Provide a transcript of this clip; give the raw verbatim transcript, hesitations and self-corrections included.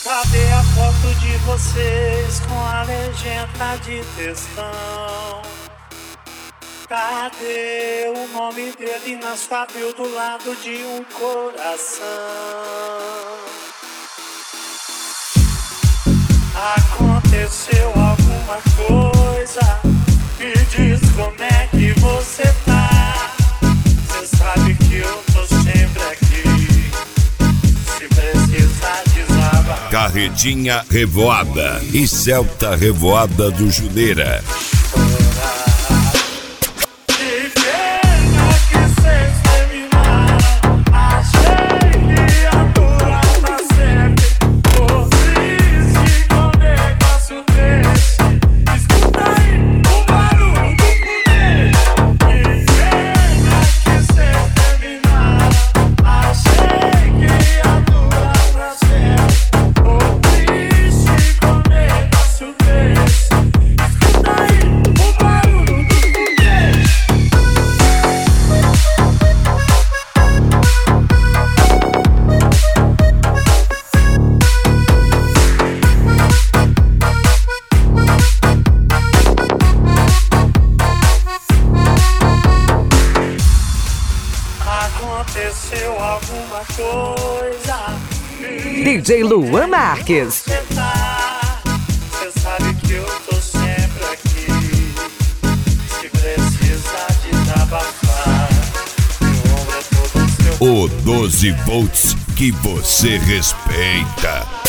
Cadê a foto de vocês com a legenda de textão? Cadê o nome dele nas fábrias do lado de um coração? Aconteceu alguma coisa? Me diz como é que você tá. Cê sabe que eu tô sempre aqui, se precisar desabafar. Carretinha Revoada e Celta Revoada do Judeira. Aconteceu alguma coisa? D J Luan Marques. Você tá, você sabe que eu tô sempre aqui, se precisar desabafar, meu ombro é todo seu. O doze volts que você respeita.